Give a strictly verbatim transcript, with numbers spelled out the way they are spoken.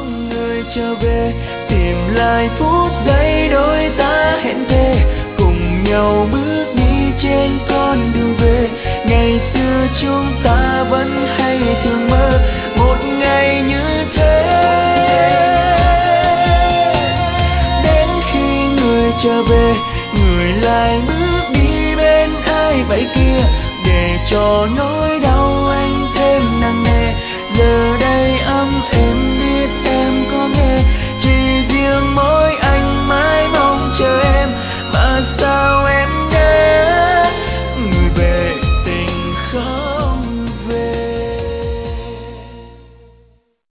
người trở về, tìm lại phút giây đôi ta hẹn thề, cùng nhau bước đi trên con đường về. Ngày xưa chúng ta vẫn hay thường mơ một ngày như thế, đến khi người trở về, người lại bước đi bên ai vậy kia, để cho nỗi đau